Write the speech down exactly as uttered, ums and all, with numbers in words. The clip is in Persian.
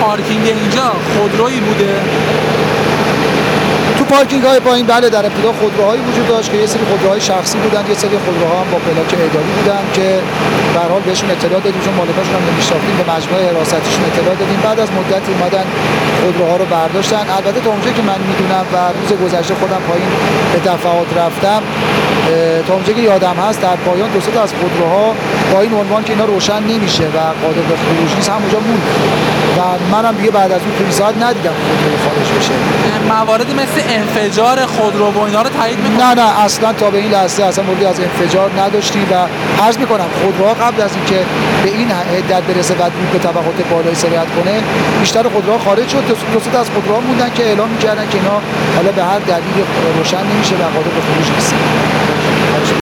پارکینگ اینجا خودرویی بوده؟ تو پارکینگ های پایین بله در ابتدا خودروهایی وجود داشت که یه سری خودروهای شخصی بودن، یه سری خودروها هم با پلاک اداری بودن که به هر حال بهشون اطلاع دادیم، چون مالکاشون هم نمی‌شناختیم، به مجموعه حراستیشون اطلاع دادیم. بعد از مدت اومدن خودروها رو برداشتن. البته تا اونجایی که من میدونم و روز گذشته خودم پایین به دفعات رفتم، تا اونجایی که یادم هست در پایان دو سه تا از خودروها با این عنوان که اینا روشن نمیشه و قادر به خروج نیست همونجا موند و منم دیگه بعد از اون توی ساعت ندیدم خودرو خارج بشه. مواردی مثل انفجار خودرو و اینا رو تایید می‌کنید؟ نه نه اصلا تا به این لحظه اصلا موردی از انفجار نداشتیم و عرض میکنم خودروها قبل از اینکه به این حدت برسه و به طبقات بالای سرعت کنه بیشتر خودروها خارج شد. دو سه تا از خودروها موندن که اعلام می‌کردن که اینا حالا به هر دلیلی روشن نمیشه و قادر به خروج نیست.